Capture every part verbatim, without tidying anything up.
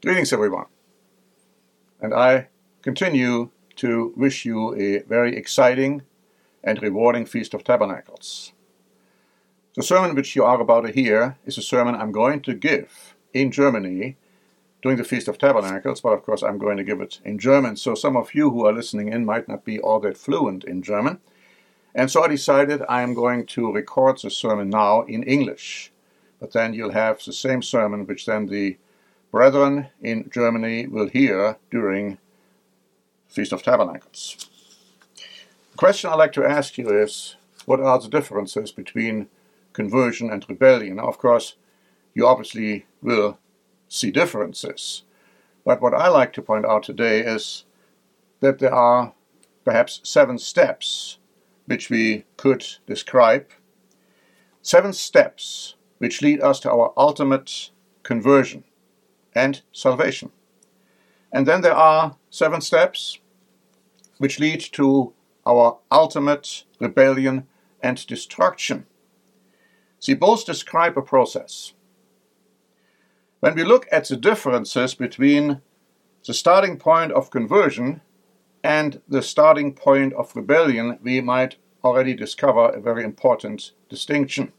Greetings, everyone. And I continue to wish you a very exciting and rewarding Feast of Tabernacles. The sermon which you are about to hear is a sermon I'm going to give in Germany during the Feast of Tabernacles, but of course I'm going to give it in German, so some of you who are listening in might not be all that fluent in German. And so I decided I am going to record the sermon now in English, but then you'll have the same sermon which then the brethren in Germany will hear during the Feast of Tabernacles. The question I'd like to ask you is, what are the differences between conversion and rebellion? Now, of course, you obviously will see differences, but what I like to point out today is that there are perhaps seven steps which we could describe, seven steps which lead us to our ultimate conversion and salvation. And then there are seven steps which lead to our ultimate rebellion and destruction. See, both describe a process. When we look at the differences between the starting point of conversion and the starting point of rebellion, we might already discover a very important distinction.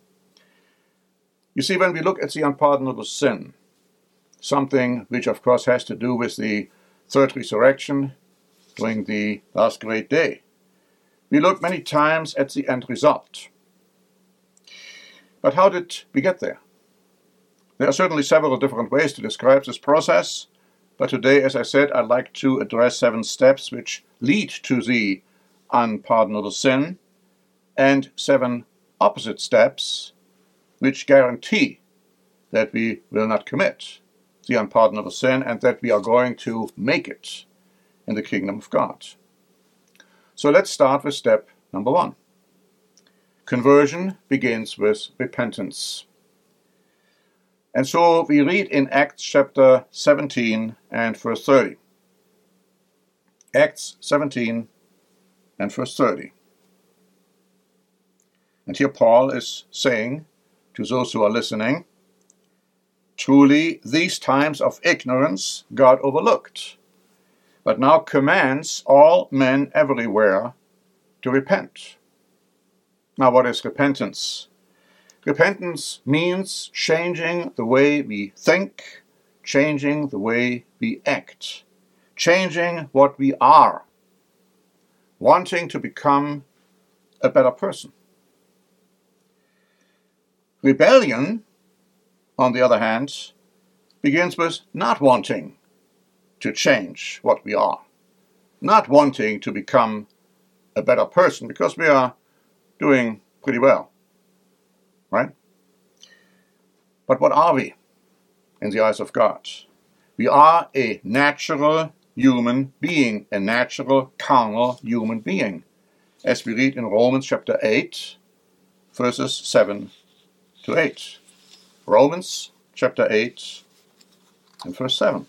You see, when we look at the unpardonable sin, something which of course has to do with the third resurrection during the last great day, we look many times at the end result. But how did we get there? There are certainly several different ways to describe this process, but today, as I said, I'd like to address seven steps which lead to the unpardonable sin and seven opposite steps which guarantee that we will not commit the unpardonable sin and that we are going to make it in the kingdom of God. So let's start with step number one. Conversion begins with repentance. And so we read in Acts chapter seventeen and verse thirty. Acts seventeen and verse thirty. And here Paul is saying to those who are listening, "Truly, these times of ignorance God overlooked, but now commands all men everywhere to repent." Now, what is repentance? Repentance means changing the way we think, changing the way we act, changing what we are, wanting to become a better person. Rebellion, on the other hand, begins with not wanting to change what we are, not wanting to become a better person, because we are doing pretty well, right? But what are we in the eyes of God? We are a natural human being, a natural carnal human being, as we read in Romans chapter eight, verses seven to eight. Romans chapter eight and verse seven.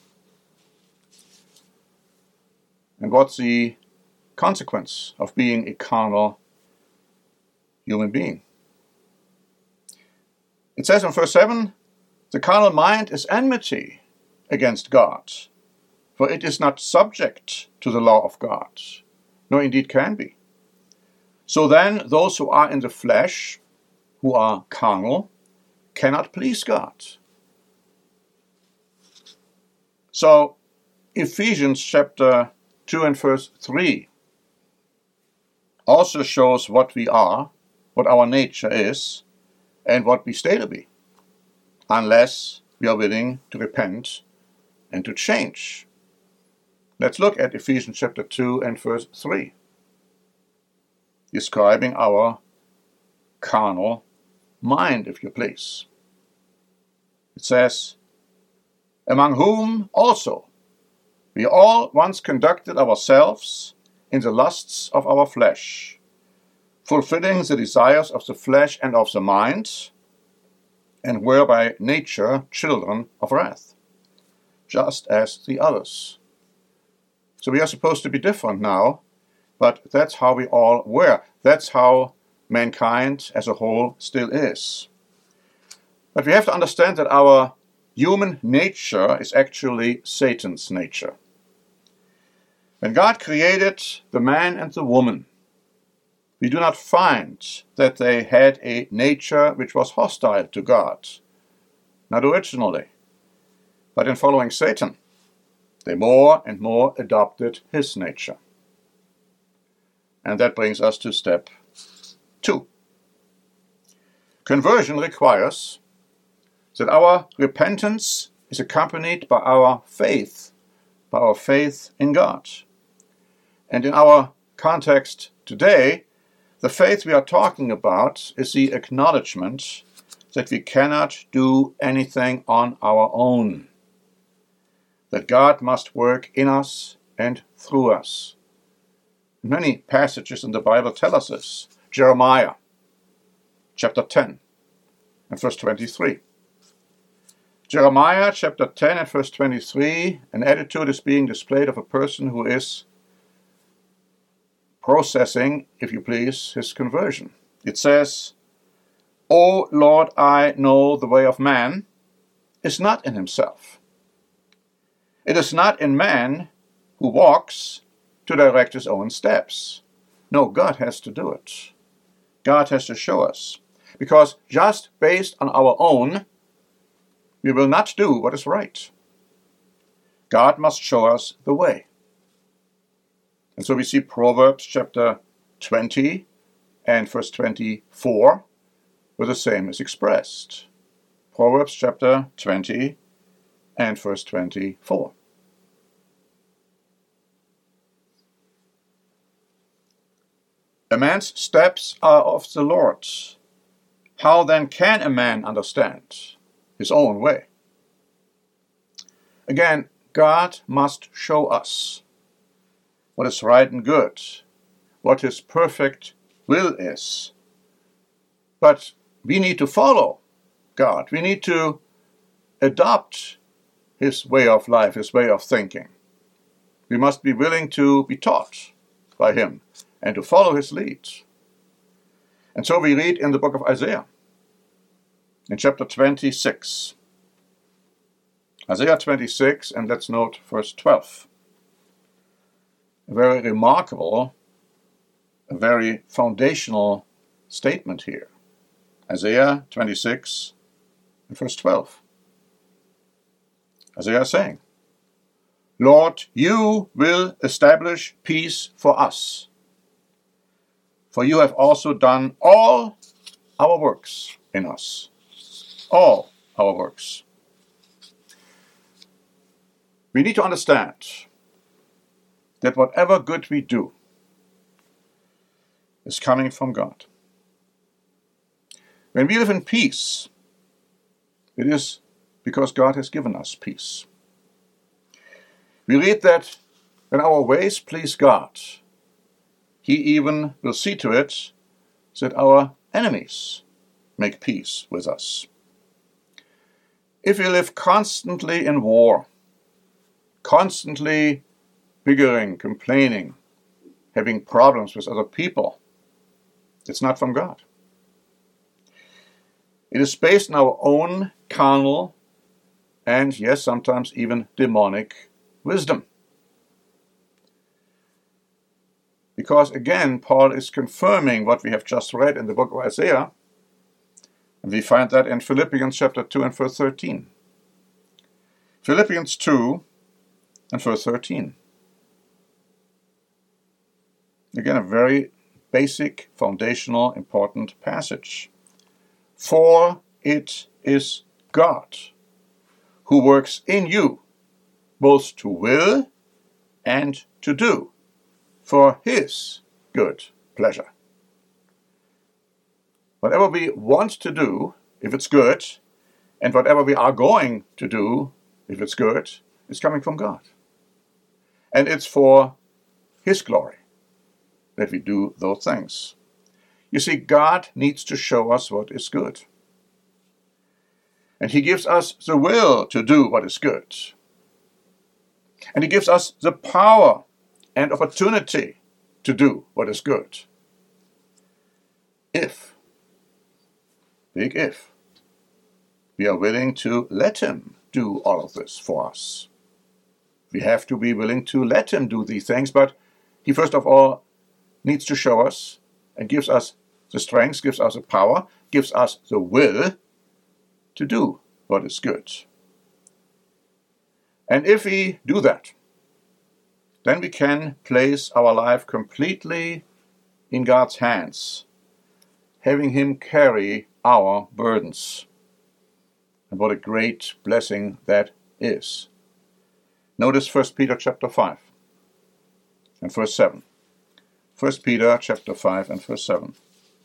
And what's the consequence of being a carnal human being? It says in verse seven, "The carnal mind is enmity against God, for it is not subject to the law of God, nor indeed can be. So then those who are in the flesh, who are carnal, cannot please God." So Ephesians chapter two and verse three also shows what we are, what our nature is, and what we stay to be, unless we are willing to repent and to change. Let's look at Ephesians chapter two and verse three, describing our carnal mind, if you please. It says, "Among whom also we all once conducted ourselves in the lusts of our flesh, fulfilling the desires of the flesh and of the mind, and were by nature children of wrath, just as the others." So we are supposed to be different now, but that's how we all were. That's how mankind as a whole still is. But we have to understand that our human nature is actually Satan's nature. When God created the man and the woman, we do not find that they had a nature which was hostile to God, not originally, but in following Satan, they more and more adopted his nature. And that brings us to step two. Conversion requires that our repentance is accompanied by our faith, by our faith in God. And in our context today, the faith we are talking about is the acknowledgement that we cannot do anything on our own, that God must work in us and through us. Many passages in the Bible tell us this. Jeremiah, chapter ten, and verse twenty-three. Jeremiah, chapter ten, and verse twenty-three, an attitude is being displayed of a person who is processing, if you please, his conversion. It says, "O Lord, I know the way of man is not in himself. It is not in man who walks to direct his own steps." No, God has to do it. God has to show us. Because just based on our own, we will not do what is right. God must show us the way. And so we see Proverbs chapter twenty and verse twenty-four, where the same is expressed. Proverbs chapter twenty and verse twenty-four. A man's steps are of the Lord. How then can a man understand his own way? Again, God must show us what is right and good, what his perfect will is. But we need to follow God. We need to adopt his way of life, his way of thinking. We must be willing to be taught by him and to follow his lead. And so we read in the book of Isaiah, in chapter twenty-six. Isaiah twenty-six, and let's note verse twelve. A very remarkable, a very foundational statement here. Isaiah twenty-six, and verse twelve. Isaiah is saying, "Lord, you will establish peace for us, for you have also done all our works in us." All our works. We need to understand that whatever good we do is coming from God. When we live in peace, it is because God has given us peace. We read that when our ways please God, he even will see to it that our enemies make peace with us. If we live constantly in war, constantly bickering, complaining, having problems with other people, it's not from God. It is based on our own carnal and, yes, sometimes even demonic wisdom. Because again, Paul is confirming what we have just read in the book of Isaiah, and we find that in Philippians chapter two and verse thirteen. Philippians two and verse thirteen. Again, a very basic, foundational, important passage. "For it is God who works in you, both to will and to do, for his good pleasure." Whatever we want to do, if it's good, and whatever we are going to do, if it's good, is coming from God. And it's for his glory that we do those things. You see, God needs to show us what is good. And he gives us the will to do what is good. And he gives us the power and opportunity to do what is good. If, big if, we are willing to let him do all of this for us. We have to be willing to let him do these things, but he first of all needs to show us and gives us the strength, gives us the power, gives us the will to do what is good. And if we do that, then we can place our life completely in God's hands, having him carry our burdens. And what a great blessing that is. Notice First Peter chapter five and verse seven. First Peter chapter five and verse seven.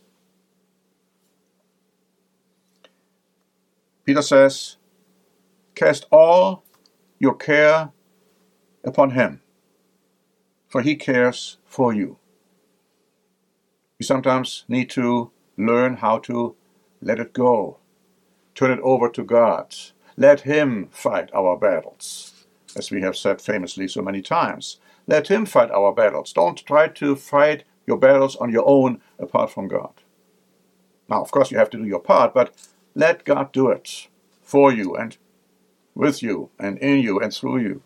Peter says, "Cast all your care upon him, for he cares for you." We sometimes need to learn how to let it go, turn it over to God, let him fight our battles. As we have said famously so many times, let him fight our battles. Don't try to fight your battles on your own apart from God. Now, of course, you have to do your part, but let God do it for you and with you and in you and through you.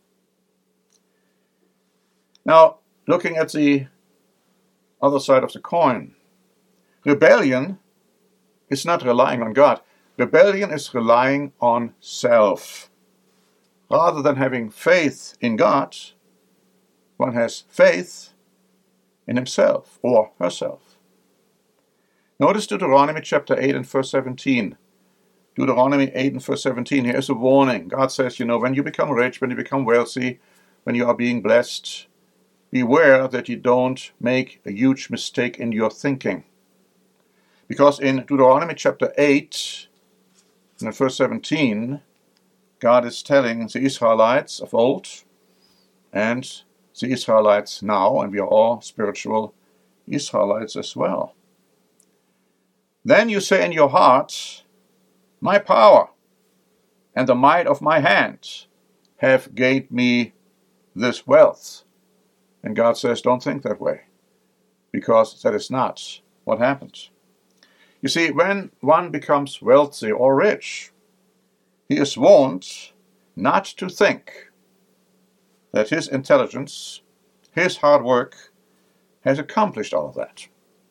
Now, looking at the other side of the coin, rebellion is not relying on God. Rebellion is relying on self. Rather than having faith in God, one has faith in himself or herself. Notice Deuteronomy chapter eight and verse seventeen. Deuteronomy eight and verse seventeen, here is a warning. God says, you know, when you become rich, when you become wealthy, when you are being blessed, beware that you don't make a huge mistake in your thinking. Because in Deuteronomy chapter eight and verse seventeen, God is telling the Israelites of old and the Israelites now, and we are all spiritual Israelites as well. Then you say in your heart, my power and the might of my hand have gained me this wealth. And God says, don't think that way, because that is not what happens. You see, when one becomes wealthy or rich, he is warned not to think that his intelligence, his hard work, has accomplished all of that.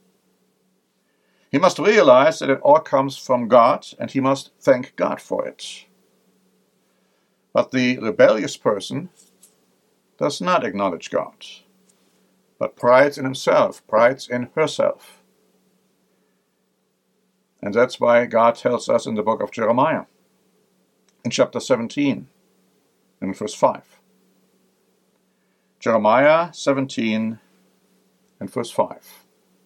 He must realize that it all comes from God, and he must thank God for it. But the rebellious person does not acknowledge God, but prides in himself, prides in herself. And that's why God tells us in the book of Jeremiah, in chapter seventeen, in verse five. Jeremiah seventeen, and verse five.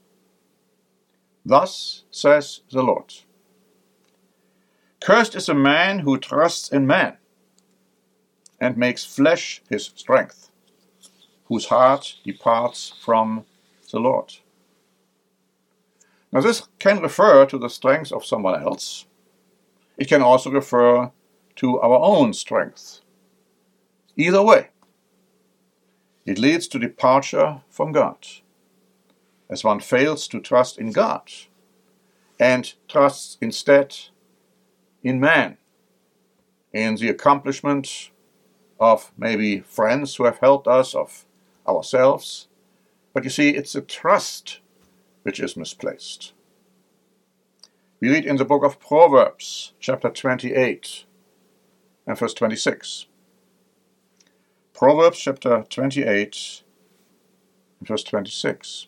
Thus says the Lord, cursed is a man who trusts in man, and makes flesh his strength, whose heart departs from the Lord. Now this can refer to the strength of someone else. It can also refer to our own strength. Either way, it leads to departure from God, as one fails to trust in God and trusts instead in man, in the accomplishment of maybe friends who have helped us, of ourselves. But you see, it's the trust which is misplaced. We read in the book of Proverbs, chapter twenty-eight, and verse twenty-six. Proverbs chapter twenty-eight, and verse twenty-six.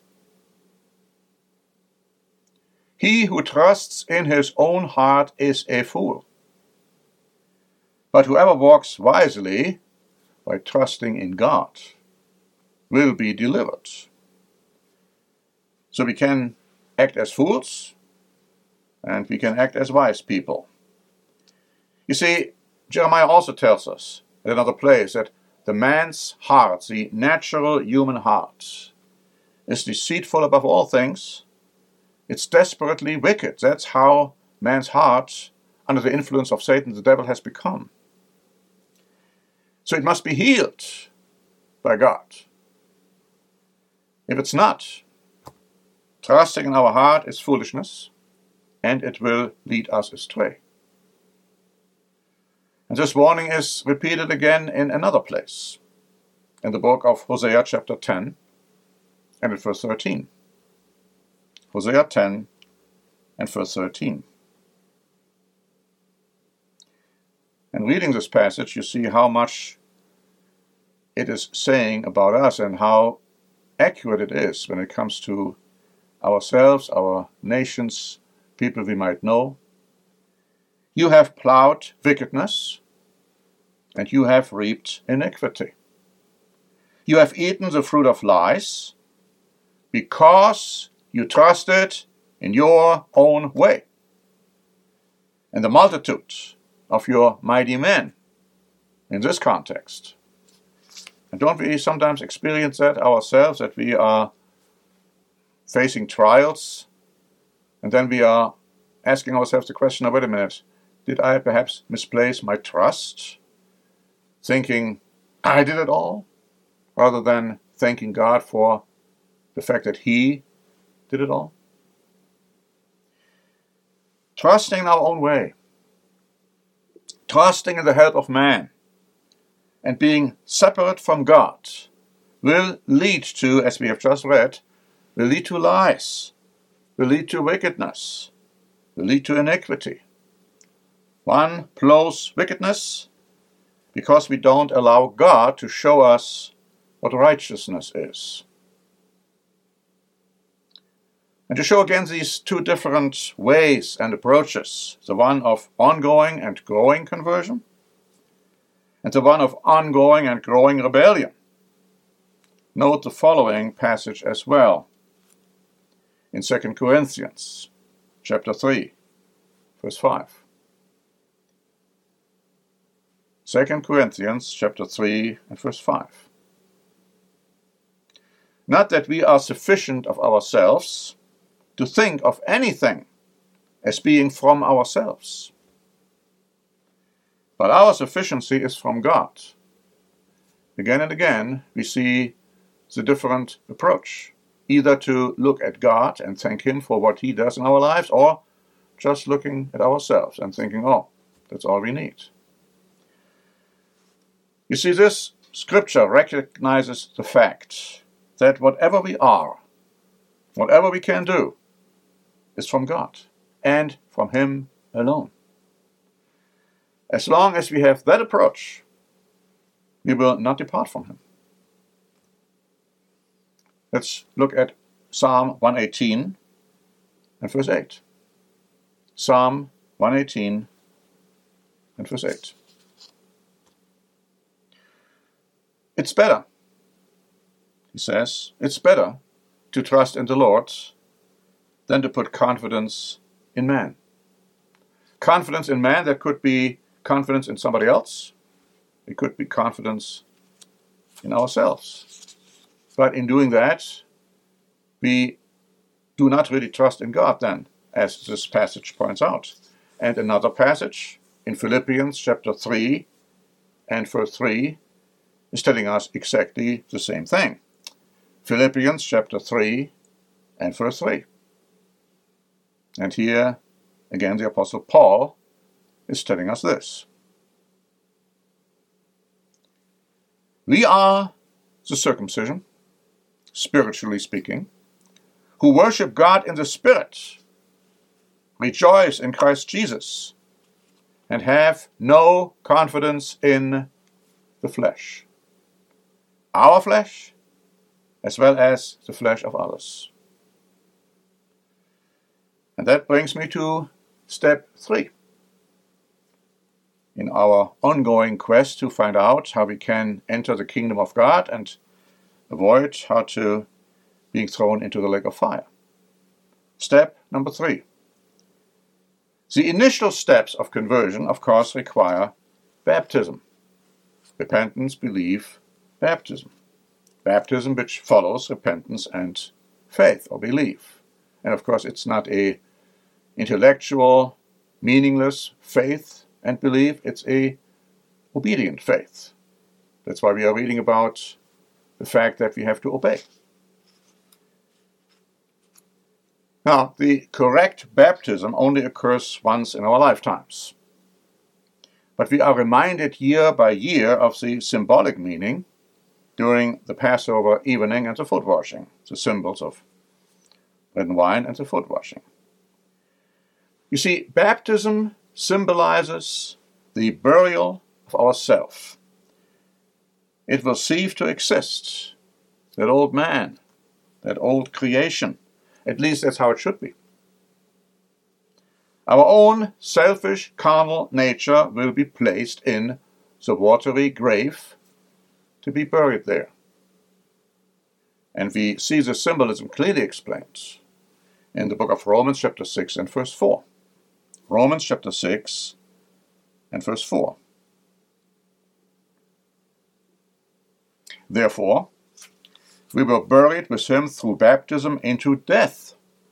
He who trusts in his own heart is a fool, but whoever walks wisely by trusting in God will be delivered. So we can act as fools, and we can act as wise people. You see, Jeremiah also tells us in another place that the man's heart, the natural human heart, is deceitful above all things. It's desperately wicked. That's how man's heart, under the influence of Satan, the devil, has become. So it must be healed by God. If it's not, trusting in our heart is foolishness, and it will lead us astray. And this warning is repeated again in another place, in the book of Hosea chapter ten and at verse thirteen. Hosea ten and verse thirteen. And reading this passage, you see how much it is saying about us and how accurate it is when it comes to ourselves, our nations, people we might know. You have plowed wickedness, and you have reaped iniquity. You have eaten the fruit of lies, because you trusted in your own way, and the multitude of your mighty men in this context. And don't we sometimes experience that ourselves, that we are facing trials, and then we are asking ourselves the question, oh, wait a minute, did I perhaps misplace my trust, thinking I did it all, rather than thanking God for the fact that He did it all? Trusting in our own way, trusting in the help of man, and being separate from God will lead to, as we have just read, will lead to lies, will lead to wickedness, will lead to iniquity. One plows wickedness because we don't allow God to show us what righteousness is. And to show again these two different ways and approaches, the one of ongoing and growing conversion, and the one of ongoing and growing rebellion, note the following passage as well, in Second Corinthians chapter three, verse five. Second Corinthians chapter three and verse five. Not that we are sufficient of ourselves to think of anything as being from ourselves, but our sufficiency is from God. Again and again we see the different approach, either to look at God and thank Him for what He does in our lives, or just looking at ourselves and thinking, oh, that's all we need. You see, this scripture recognizes the fact that whatever we are, whatever we can do, is from God and from Him alone. As long as we have that approach, we will not depart from Him. Let's look at Psalm one eighteen and verse eight. Psalm one eighteen and verse eight. It's better, he says, it's better to trust in the Lord than to put confidence in man. Confidence in man, that could be confidence in somebody else. It could be confidence in ourselves. But in doing that, we do not really trust in God then, as this passage points out. And another passage in Philippians chapter three and verse three is telling us exactly the same thing. Philippians chapter three and verse three. And here, again, the Apostle Paul is telling us this. We are the circumcision, spiritually speaking, who worship God in the Spirit, rejoice in Christ Jesus, and have no confidence in the flesh. Our flesh, as well as the flesh of others. And that brings me to step three. In our ongoing quest to find out how we can enter the kingdom of God and avoid how to being thrown into the lake of fire. Step number three. The initial steps of conversion, of course, require baptism. Repentance, belief, baptism. Baptism which follows repentance and faith or belief. And of course it's not a intellectual, meaningless faith and belief, it's a obedient faith. That's why we are reading about the fact that we have to obey. Now, the correct baptism only occurs once in our lifetimes. But we are reminded year by year of the symbolic meaning during the Passover evening and the foot washing, the symbols of bread and wine and the foot washing. You see, baptism symbolizes the burial of ourself. It will cease to exist, that old man, that old creation. At least that's how it should be. Our own selfish, carnal nature will be placed in the watery grave to be buried there. And we see the symbolism clearly explained in the book of Romans chapter six and verse four. Romans chapter six and verse four. Therefore, we were buried with him through baptism into death,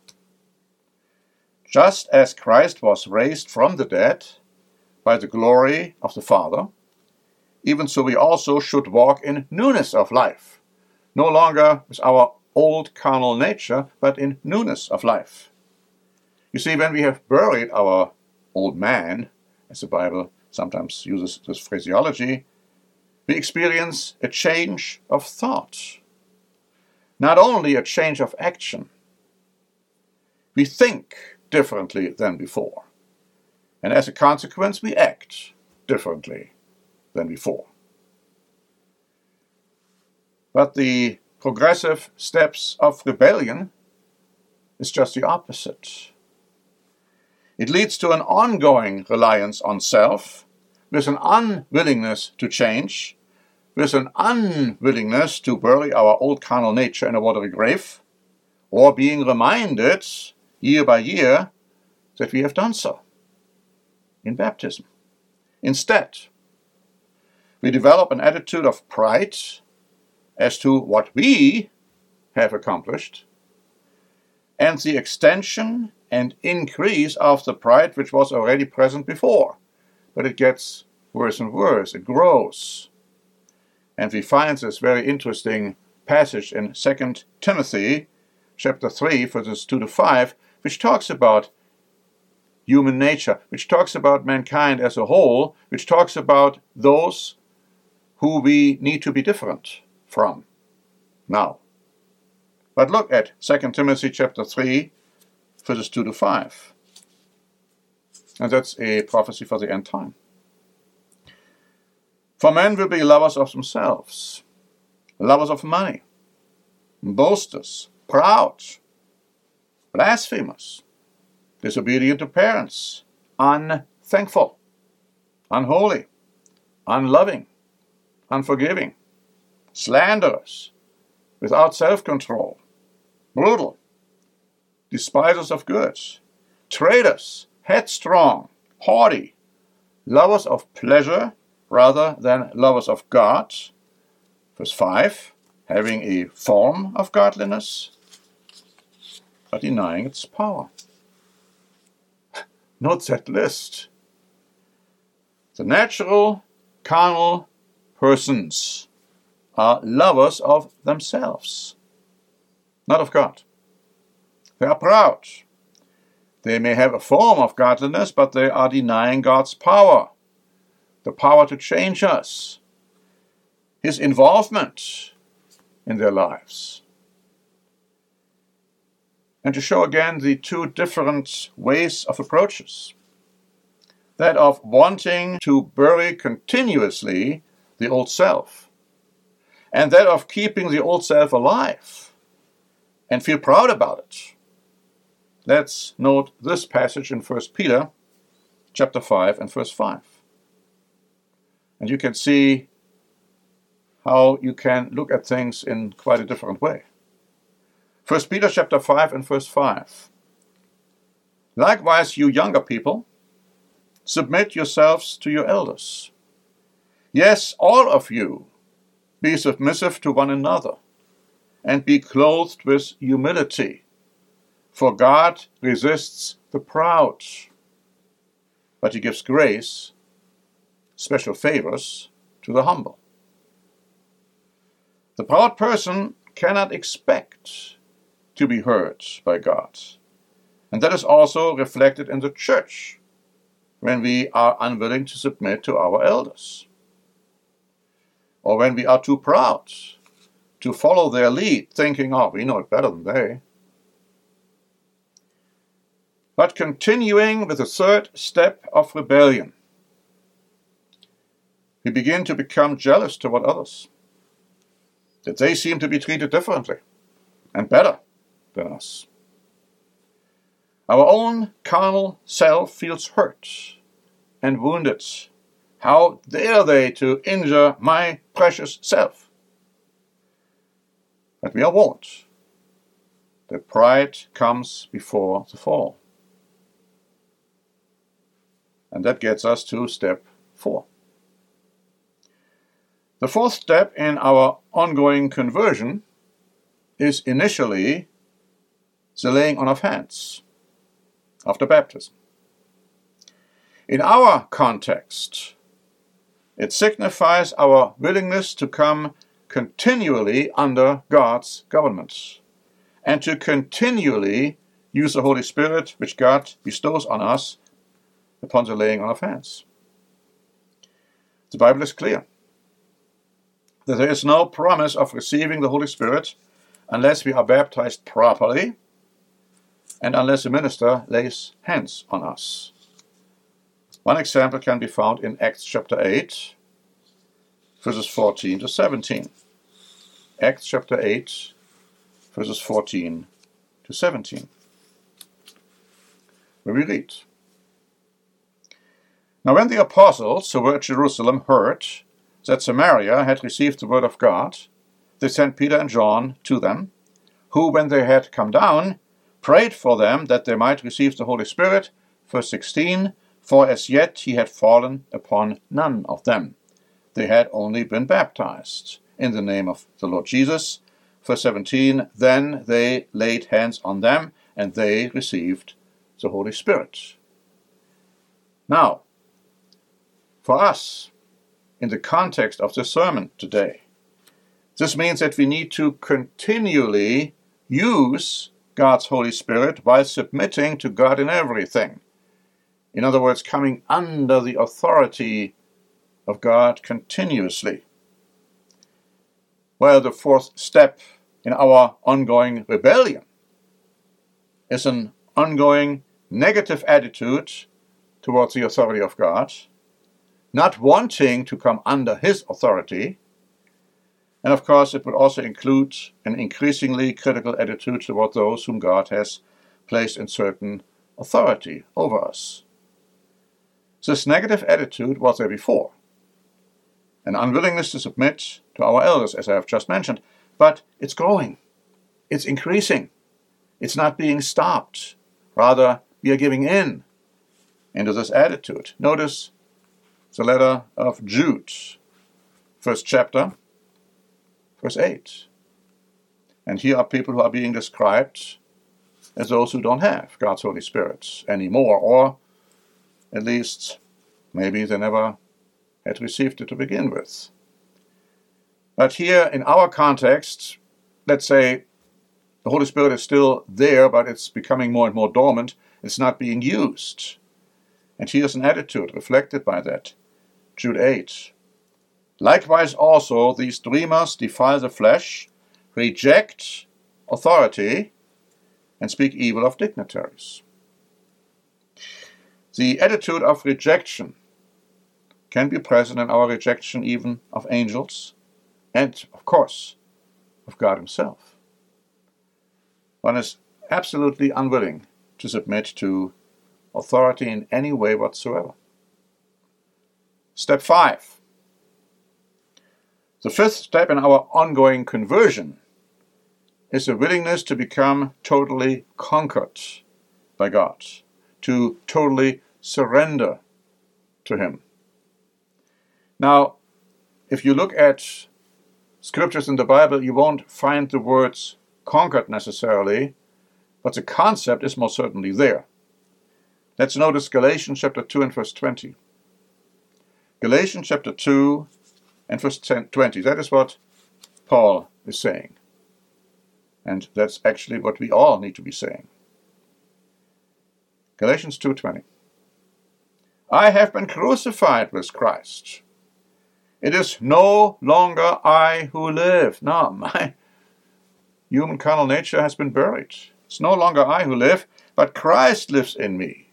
just as Christ was raised from the dead by the glory of the Father, even so we also should walk in newness of life, no longer with our old carnal nature, but in newness of life. You see, when we have buried our old man, as the Bible sometimes uses this phraseology, we experience a change of thought. Not only a change of action. We think differently than before. And as a consequence, we act differently than before. But the progressive steps of rebellion is just the opposite. It leads to an ongoing reliance on self, with an unwillingness to change, with an unwillingness to bury our old carnal nature in a watery grave, or being reminded year by year that we have done so in baptism. Instead, we develop an attitude of pride as to what we have accomplished, and the extension and increase of the pride which was already present before. But it gets worse and worse, it grows. And we find this very interesting passage in Second Timothy chapter three, verses two to five, which talks about human nature, which talks about mankind as a whole, which talks about those who we need to be different from now. But look at Second Timothy chapter three, verses two to five. And that's a prophecy for the end time. For men will be lovers of themselves, lovers of money, boasters, proud, blasphemers, disobedient to parents, unthankful, unholy, unloving, unforgiving, slanderers, without self-control, brutal, despisers of good, traitors, headstrong, haughty, lovers of pleasure rather than lovers of God. Verse five, having a form of godliness, but denying its power. Note that list. The natural, carnal persons are lovers of themselves, not of God. They are proud. They may have a form of godliness, but they are denying God's power, the power to change us, His involvement in their lives. And to show again the two different ways of approaches. That of wanting to bury continuously the old self, and that of keeping the old self alive and feel proud about it. Let's note this passage in First Peter chapter five and verse five. And you can see how you can look at things in quite a different way. First Peter chapter five and verse five. Likewise, you younger people, submit yourselves to your elders. Yes, all of you, be submissive to one another, and be clothed with humility. For God resists the proud, but He gives grace, special favors, to the humble. The proud person cannot expect to be heard by God. And that is also reflected in the church. when we are unwilling to submit to our elders, or when we are too proud to follow their lead, thinking, oh, we know it better than they. But continuing with the third step of rebellion, we begin to become jealous toward others, that they seem to be treated differently and better than us. Our own carnal self feels hurt and wounded. How dare they to injure my precious self? But we are warned that pride comes before the fall. And that gets us to step four. The fourth step in our ongoing conversion is initially the laying on of hands after baptism. In our context, it signifies our willingness to come continually under God's government and to continually use the Holy Spirit which God bestows on us upon the laying on of hands. The Bible is clear that there is no promise of receiving the Holy Spirit unless we are baptized properly and unless the minister lays hands on us. One example can be found in Acts chapter eight, verses fourteen to seventeen. Acts chapter eight, verses fourteen to seventeen, where we read, Now when the apostles who were at Jerusalem heard that Samaria had received the word of God, they sent Peter and John to them, who, when they had come down, prayed for them that they might receive the Holy Spirit. Verse sixteen, For as yet he had fallen upon none of them. They had only been baptized in the name of the Lord Jesus. Verse seventeen, Then they laid hands on them, and they received the Holy Spirit. Now, for us, in the context of the sermon today, this means that we need to continually use God's Holy Spirit while submitting to God in everything. In other words, coming under the authority of God continuously. Well, the fourth step in our ongoing rebellion is an ongoing negative attitude towards the authority of God, not wanting to come under His authority, and of course it would also include an increasingly critical attitude toward those whom God has placed in certain authority over us. This negative attitude was there before, an unwillingness to submit to our elders, as I have just mentioned, but it's growing, it's increasing, it's not being stopped. Rather, we are giving in into this attitude. Notice the letter of Jude, first chapter, verse eight. And here are people who are being described as those who don't have God's Holy Spirit anymore, or at least maybe they never had received it to begin with. But here in our context, let's say the Holy Spirit is still there, but it's becoming more and more dormant. It's not being used. And here's an attitude reflected by that. Jude eight. Likewise also these dreamers defile the flesh, reject authority, and speak evil of dignitaries. The attitude of rejection can be present in our rejection even of angels and, of course, of God Himself. One is absolutely unwilling to submit to authority in any way whatsoever. Step five. The fifth step in our ongoing conversion is a willingness to become totally conquered by God, to totally surrender to Him. Now, if you look at scriptures in the Bible, you won't find the words conquered necessarily, but the concept is most certainly there. Let's notice Galatians chapter two and verse twenty. Galatians chapter two and verse twenty. That is what Paul is saying. And that's actually what we all need to be saying. Galatians two twenty. I have been crucified with Christ. It is no longer I who live. No, my human carnal nature has been buried. It's no longer I who live, but Christ lives in me.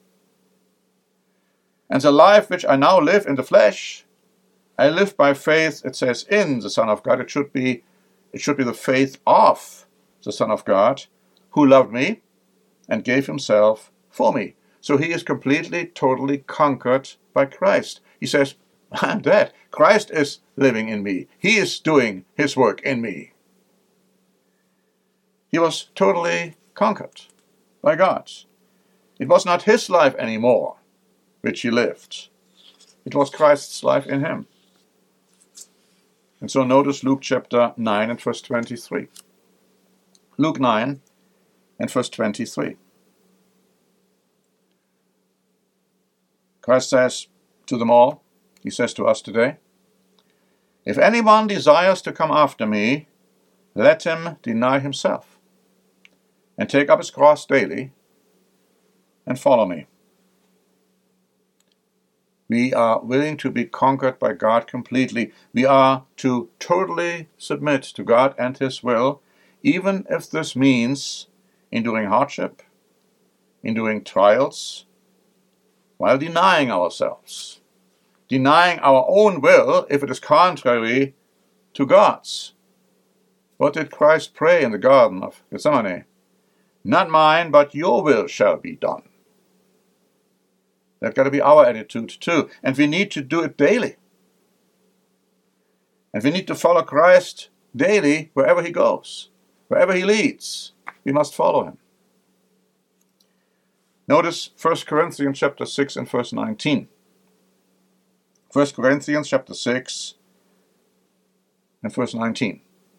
And the life which I now live in the flesh, I live by faith, it says, in the Son of God. It should be, it should be the faith of the Son of God, who loved me and gave himself for me. So he is completely, totally conquered by Christ. He says, I'm dead. Christ is living in me. He is doing his work in me. He was totally conquered by God. It was not his life anymore which he lived. It was Christ's life in him. And so notice Luke chapter nine and verse twenty-three. Luke nine and verse twenty-three. Christ says to them all, he says to us today, if anyone desires to come after me, let him deny himself and take up his cross daily and follow me. We are willing to be conquered by God completely. We are to totally submit to God and his will, even if this means enduring hardship, enduring trials, while denying ourselves, denying our own will if it is contrary to God's. What did Christ pray in the Garden of Gethsemane? Not mine, but your will shall be done. That's got to be our attitude too. And we need to do it daily. And we need to follow Christ daily wherever he goes. Wherever he leads, we must follow him. Notice First Corinthians chapter six and verse nineteen. First Corinthians chapter six and verse nineteen.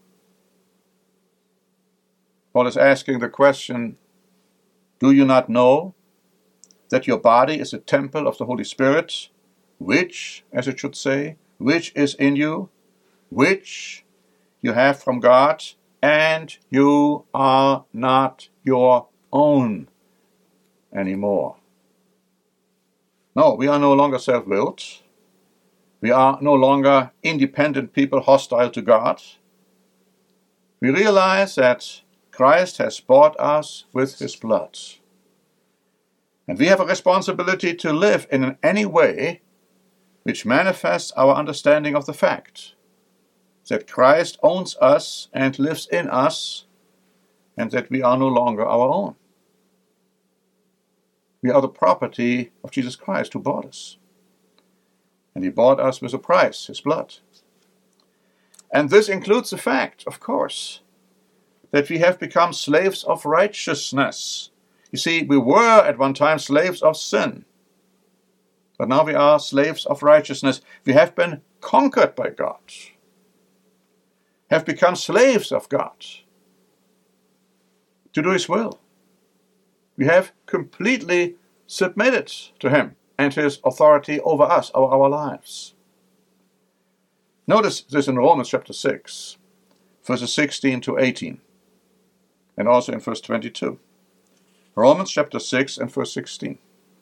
Paul is asking the question, do you not know that your body is a temple of the Holy Spirit, which, as it should say, which is in you, which you have from God, and you are not your own anymore. No, we are no longer self-willed. We are no longer independent people hostile to God. We realize that Christ has bought us with his blood. And we have a responsibility to live in any way which manifests our understanding of the fact that Christ owns us and lives in us, and that we are no longer our own. We are the property of Jesus Christ who bought us. And he bought us with a price, his blood. And this includes the fact, of course, that we have become slaves of righteousness. You see, we were at one time slaves of sin, but now we are slaves of righteousness. We have been conquered by God, have become slaves of God to do his will. We have completely submitted to him and his authority over us, over our lives. Notice this in Romans chapter six, verses sixteen to eighteen, and also in verse twenty-two. Romans chapter six and verse sixteen.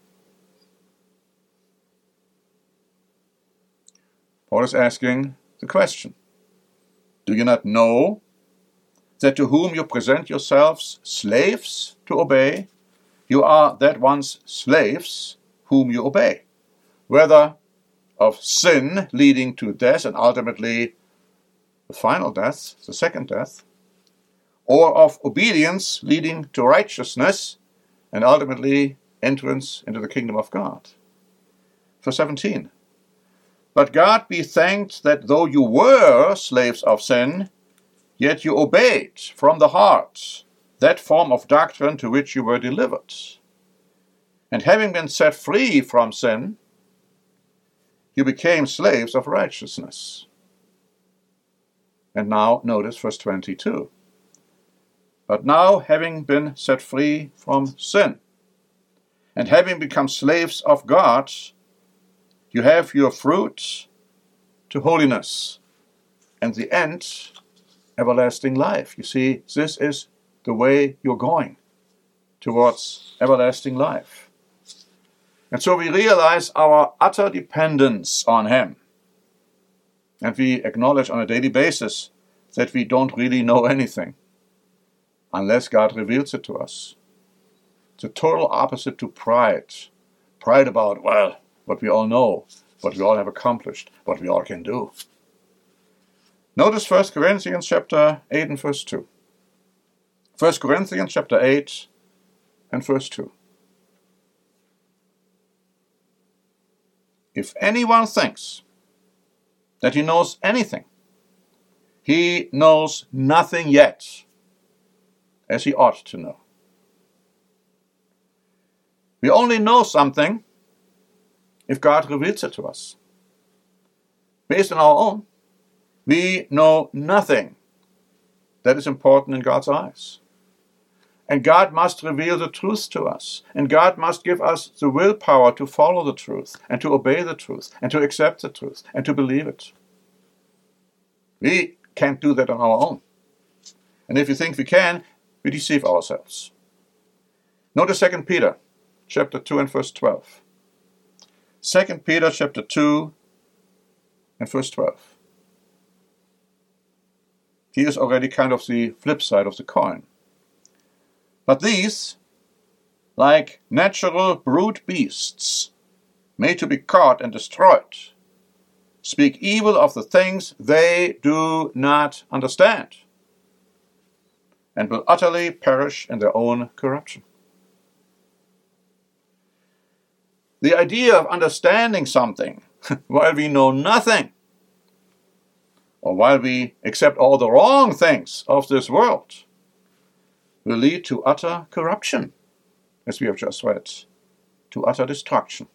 Paul is asking the question, do you not know that to whom you present yourselves slaves to obey, you are that one's slaves whom you obey, whether of sin leading to death and ultimately the final death, the second death, or of obedience leading to righteousness and ultimately entrance into the kingdom of God. Verse seventeen. But God be thanked that though you were slaves of sin, yet you obeyed from the heart that form of doctrine to which you were delivered. And having been set free from sin, you became slaves of righteousness. And now notice verse twenty-two. But now, having been set free from sin, and having become slaves of God, you have your fruit to holiness, and the end, everlasting life. You see, this is the way you're going towards everlasting life. And so we realize our utter dependence on Him. And we acknowledge on a daily basis that we don't really know anything unless God reveals it to us. It's a total opposite to pride. Pride about, well, what we all know, what we all have accomplished, what we all can do. Notice First Corinthians chapter eight and verse two. First Corinthians chapter eight and verse two. If anyone thinks that he knows anything, he knows nothing yet, as he ought to know. We only know something if God reveals it to us. Based on our own, we know nothing that is important in God's eyes. And God must reveal the truth to us. And God must give us the willpower to follow the truth, and to obey the truth, and to accept the truth, and to believe it. We can't do that on our own. And if we think we can, we deceive ourselves. Notice Second Peter chapter two and verse twelve. Second Peter chapter two and verse twelve. Here's already kind of the flip side of the coin. But these, like natural brute beasts, made to be caught and destroyed, speak evil of the things they do not understand, and will utterly perish in their own corruption. The idea of understanding something while we know nothing, or while we accept all the wrong things of this world, will lead to utter corruption, as we have just read, to utter destruction.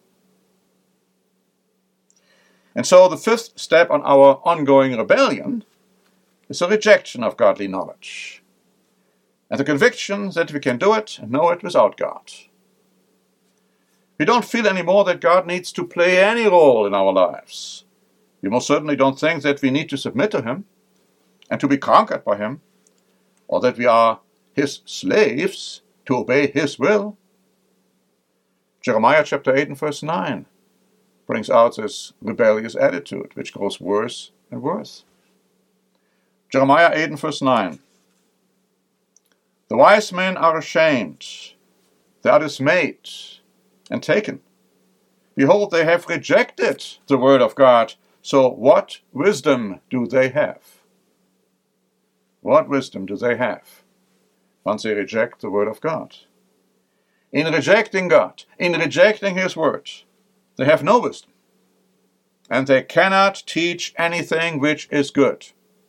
And so the fifth step on our ongoing rebellion is a rejection of godly knowledge, and the conviction that we can do it and know it without God. We don't feel anymore that God needs to play any role in our lives. We most certainly don't think that we need to submit to Him and to be conquered by Him, or that we are His slaves to obey His will. Jeremiah chapter eight and verse nine brings out this rebellious attitude, which grows worse and worse. Jeremiah eight and verse nine. The wise men are ashamed, they are dismayed and taken. Behold, they have rejected the word of God, so what wisdom do they have? What wisdom do they have once they reject the word of God? In rejecting God, in rejecting His word, they have no wisdom, and they cannot teach anything which is good.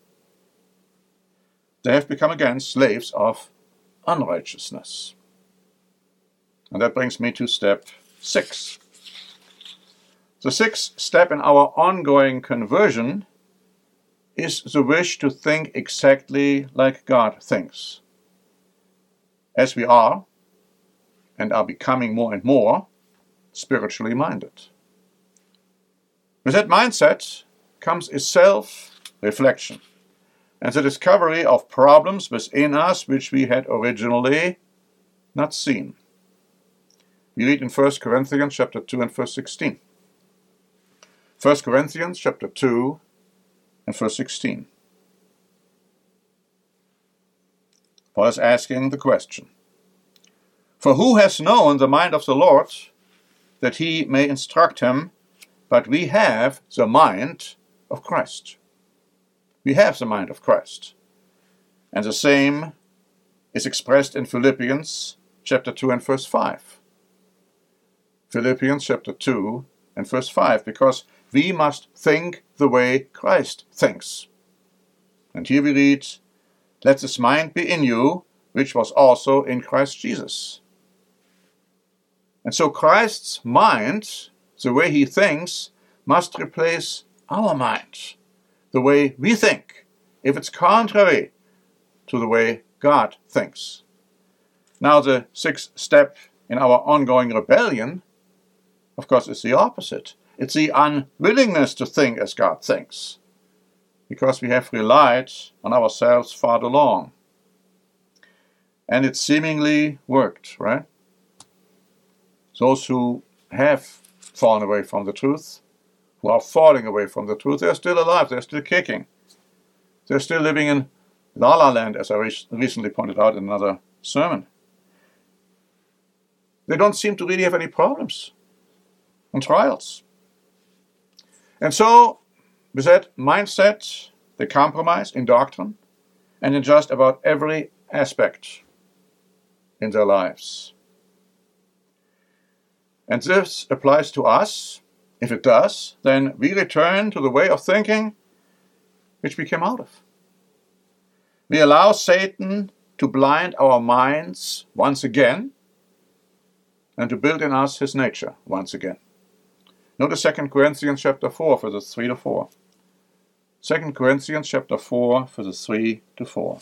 They have become again slaves of unrighteousness. And that brings me to step six. The sixth step in our ongoing conversion is the wish to think exactly like God thinks. As we are, and are becoming more and more, spiritually minded. With that mindset comes a self-reflection and the discovery of problems within us which we had originally not seen. We read in First Corinthians chapter two and verse sixteen. First Corinthians chapter two and verse sixteen. Paul is asking the question, for who has known the mind of the Lord, that he may instruct him? But we have the mind of Christ. We have the mind of Christ. And the same is expressed in Philippians chapter two and verse five. Philippians chapter two and verse five, because we must think the way Christ thinks. And here we read, let this mind be in you, which was also in Christ Jesus. And so Christ's mind, the way He thinks, must replace our mind, the way we think, if it's contrary to the way God thinks. Now the sixth step in our ongoing rebellion, of course, is the opposite. It's the unwillingness to think as God thinks, because we have relied on ourselves far too long. And it seemingly worked, right? Those who have fallen away from the truth, who are falling away from the truth, they're still alive, they're still kicking. They're still living in La La Land, as I re- recently pointed out in another sermon. They don't seem to really have any problems and trials. And so, with that mindset, they compromise in doctrine and in just about every aspect in their lives. And this applies to us. If it does, then we return to the way of thinking which we came out of. We allow Satan to blind our minds once again and to build in us his nature once again. Notice Second Corinthians chapter four, verses three to four. Second Corinthians chapter four, verses three to four.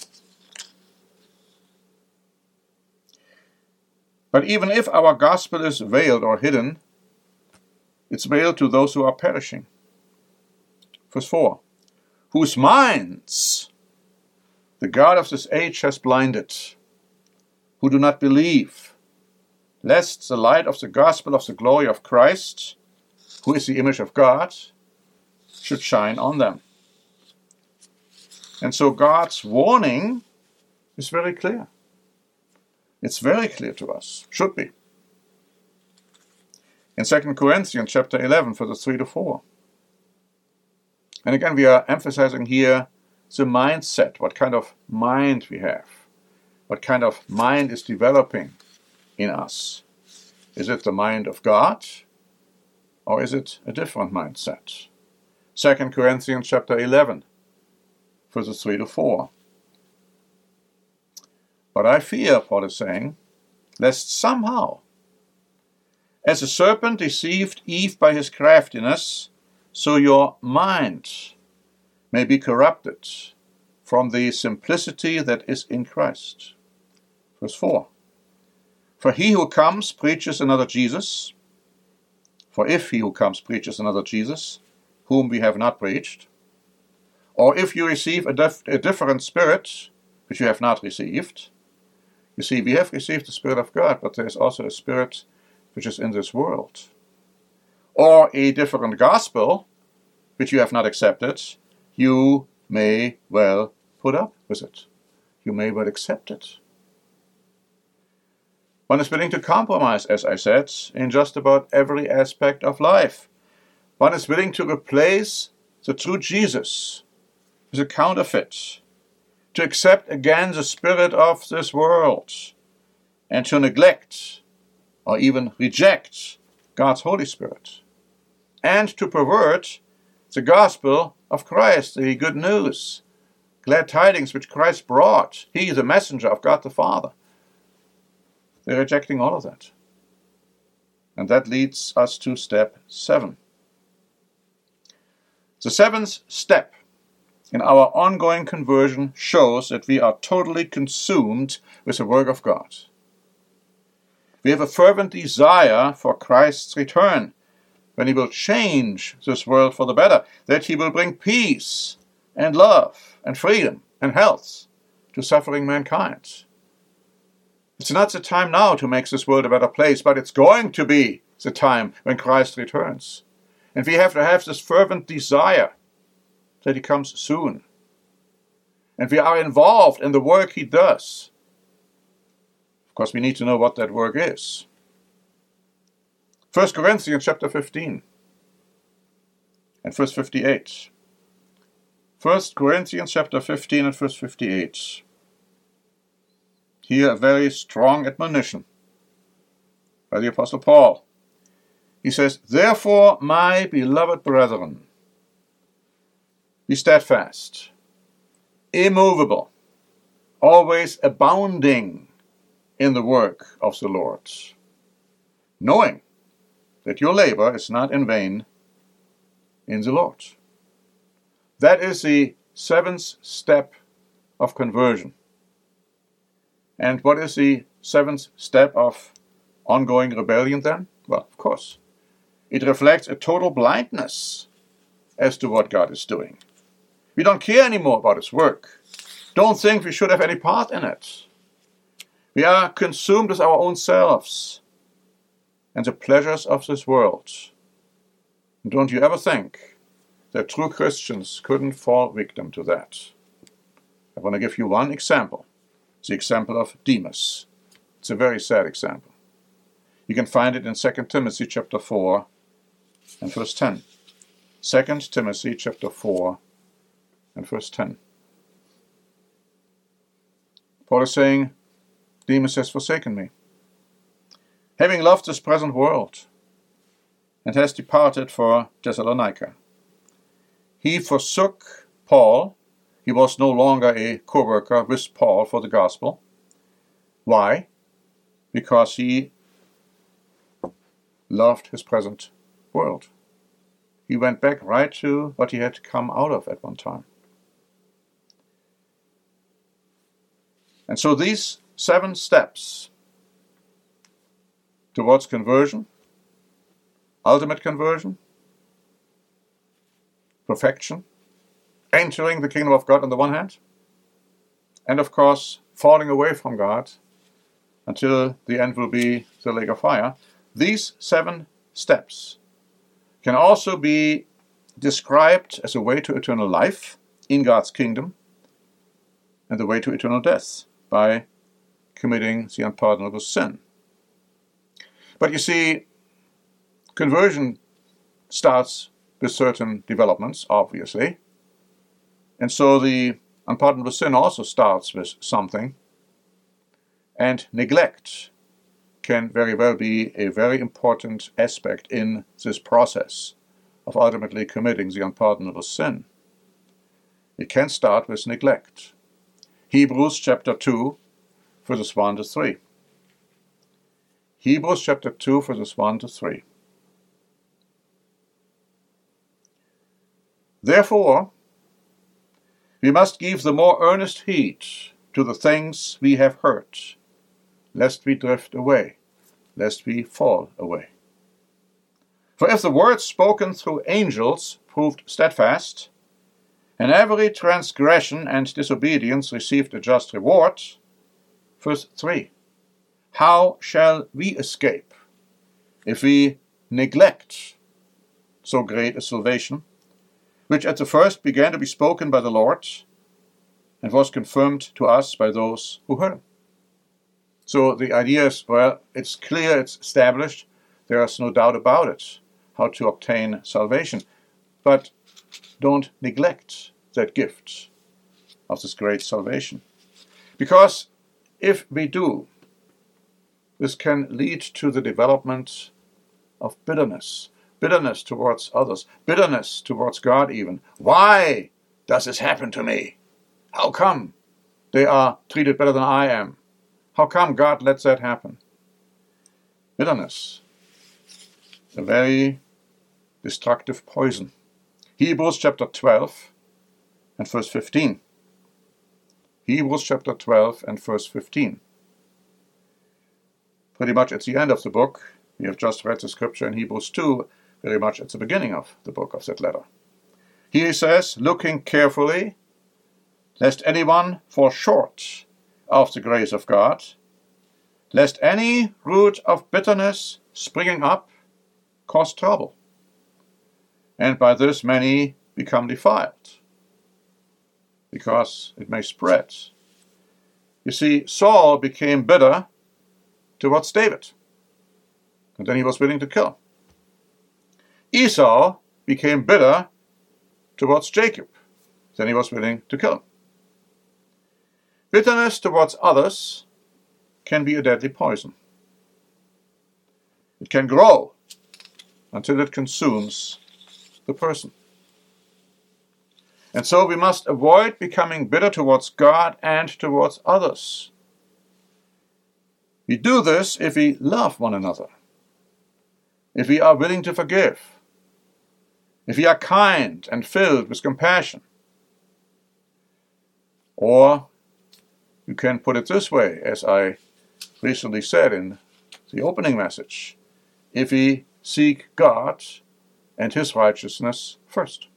But even if our gospel is veiled or hidden, it's veiled to those who are perishing. Verse four. Whose minds the God of this age has blinded, who do not believe, lest the light of the gospel of the glory of Christ, who is the image of God, should shine on them. And so God's warning is very clear. It's very clear to us, should be. In Second Corinthians chapter eleven, verses three to four. And again, we are emphasizing here the mindset, what kind of mind we have, what kind of mind is developing in us. Is it the mind of God, or is it a different mindset? Second Corinthians chapter eleven, verses three to four. But I fear, Paul is saying, lest somehow, as the serpent deceived Eve by his craftiness, so your mind may be corrupted from the simplicity that is in Christ. Verse four. For he who comes preaches another Jesus, for if he who comes preaches another Jesus, whom we have not preached, or if you receive a, dif- a different spirit, which you have not received, you see, we have received the Spirit of God, but there is also a spirit which is in this world. Or a different gospel, which you have not accepted, you may well put up with it. You may well accept it. One is willing to compromise, as I said, in just about every aspect of life. One is willing to replace the true Jesus with a counterfeit, to accept again the spirit of this world, and to neglect or even reject God's Holy Spirit, and to pervert the gospel of Christ, the good news, glad tidings which Christ brought. He is the messenger of God the Father. They're rejecting all of that. And that leads us to step seven. The seventh step in our ongoing conversion shows that we are totally consumed with the work of God. We have a fervent desire for Christ's return, when he will change this world for the better, that he will bring peace and love and freedom and health to suffering mankind. It's not the time now to make this world a better place, but it's going to be the time when Christ returns. And we have to have this fervent desire that he comes soon. And we are involved in the work he does. Of course, we need to know what that work is. First Corinthians chapter fifteen and verse fifty-eight. First Corinthians chapter fifteen and verse fifty-eight. Here a very strong admonition by the Apostle Paul. He says, Therefore, my beloved brethren, be steadfast, immovable, always abounding in the work of the Lord, knowing that your labor is not in vain in the Lord. That is the seventh step of conversion. And what is the seventh step of ongoing rebellion then? Well, of course, it reflects a total blindness as to what God is doing. We don't care anymore about his work. Don't think we should have any part in it. We are consumed with our own selves. and the pleasures of this world. And don't you ever think that true Christians couldn't fall victim to that. I want to give you one example, the example of Demas. It's a very sad example. You can find it in Second Timothy chapter four and verse ten. Second Timothy chapter four and verse ten. Paul is saying, Demas has forsaken me, having loved this present world, and has departed for Thessalonica. He forsook Paul. He was no longer a co-worker with Paul for the gospel. Why? Because he loved his present world. He went back right to what he had come out of at one time. And so these seven steps towards conversion, ultimate conversion, perfection, entering the kingdom of God on the one hand, and of course falling away from God until the end will be the lake of fire. These seven steps can also be described as a way to eternal life in God's kingdom and the way to eternal death by committing the unpardonable sin. But you see, conversion starts with certain developments, obviously. And so the unpardonable sin also starts with something. And neglect can very well be a very important aspect in this process of ultimately committing the unpardonable sin. It can start with neglect. Hebrews chapter two, verses one to three. Hebrews chapter two, verses one to three. Therefore, we must give the more earnest heed to the things we have heard, lest we drift away, lest we fall away. For if the words spoken through angels proved steadfast, and every transgression and disobedience received a just reward, verse three, how shall we escape if we neglect so great a salvation, which at the first began to be spoken by the Lord, and was confirmed to us by those who heard him? So the idea is, well, it's clear, it's established, there is no doubt about it, how to obtain salvation. But don't neglect that gift of this great salvation. Because if we do, this can lead to the development of bitterness. Bitterness towards others. Bitterness towards God even. Why does this happen to me? How come they are treated better than I am? How come God lets that happen? Bitterness. A very destructive poison. Hebrews chapter twelve and verse fifteen. Hebrews chapter twelve and verse fifteen. Pretty much at the end of the book. We have just read the scripture in Hebrews two, very much at the beginning of the book of that letter. Here he says, looking carefully, lest anyone fall short of the grace of God, lest any root of bitterness springing up cause trouble, and by this many become defiled, because it may spread. You see, Saul became bitter towards David, and then he was willing to kill. Esau became bitter towards Jacob, then he was willing to kill. Bitterness towards others can be a deadly poison. It can grow until it consumes the person. And so we must avoid becoming bitter towards God and towards others. We do this if we love one another, if we are willing to forgive, if we are kind and filled with compassion. Or you can put it this way, as I recently said in the opening message, if we seek God and His righteousness first.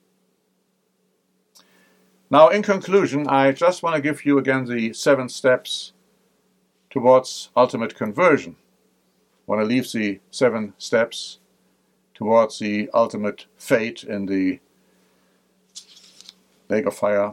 Now, in conclusion, I just want to give you again the seven steps towards ultimate conversion. want to leave the seven steps towards the ultimate fate in the lake of fire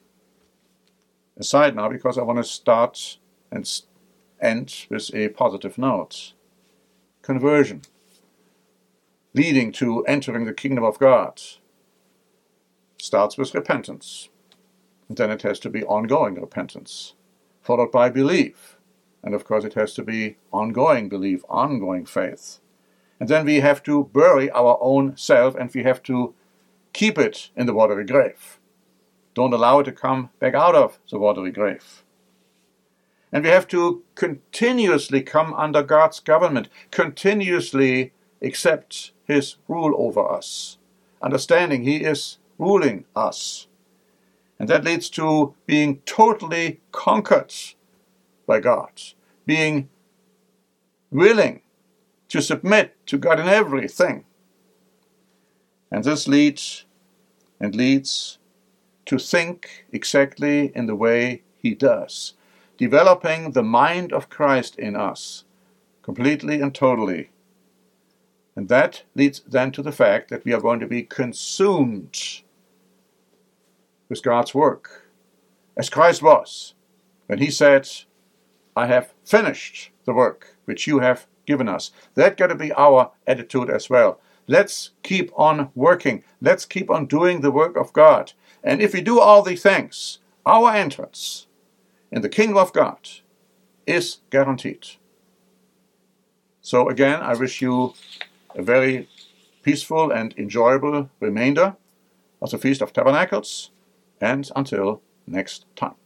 aside now, because I want to start and end with a positive note. Conversion, leading to entering the kingdom of God, starts with repentance. And then it has to be ongoing repentance, followed by belief. And of course it has to be ongoing belief, ongoing faith. And then we have to bury our own self, and we have to keep it in the watery grave. Don't allow it to come back out of the watery grave. And we have to continuously come under God's government, continuously accept His rule over us, understanding He is ruling us. And that leads to being totally conquered by God, being willing to submit to God in everything. And this leads and leads to think exactly in the way He does, developing the mind of Christ in us, completely and totally. And that leads then to the fact that we are going to be consumed with God's work, as Christ was, when He said, I have finished the work which you have given us. That got to be our attitude as well. Let's keep on working. Let's keep on doing the work of God. And if we do all these things, our entrance in the kingdom of God is guaranteed. So again, I wish you a very peaceful and enjoyable remainder of the Feast of Tabernacles, and until next time.